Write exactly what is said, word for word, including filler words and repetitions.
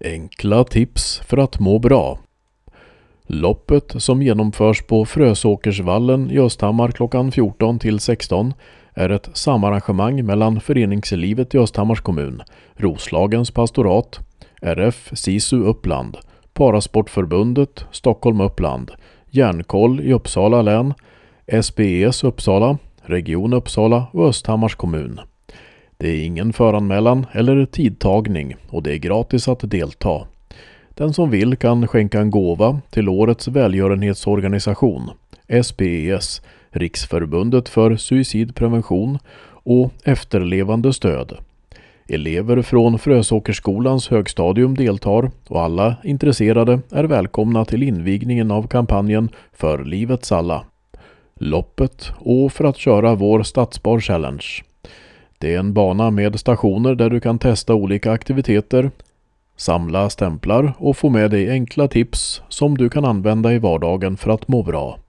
Enkla tips för att må bra. Loppet som genomförs på Frösåkersvallen i Östhammar klockan fjorton till sexton är ett samarrangemang mellan föreningslivet i Östhammars kommun, Roslagens pastorat, R F SISU Uppland, Parasportförbundet Stockholm Uppland, Järnkoll i Uppsala län, S B S Uppsala, Region Uppsala och Östhammars kommun. Det är ingen föranmälan eller tidtagning och det är gratis att delta. Den som vill kan skänka en gåva till årets välgörenhetsorganisation, S B S, Riksförbundet för suicidprevention och efterlevande stöd. Elever från Frösåkersskolans högstadium deltar och alla intresserade är välkomna till invigningen av kampanjen För livets alla. Loppet och för att köra vår Stadsbar Challenge. Det är en bana med stationer där du kan testa olika aktiviteter, samla stämplar och få med dig enkla tips som du kan använda i vardagen för att må bra.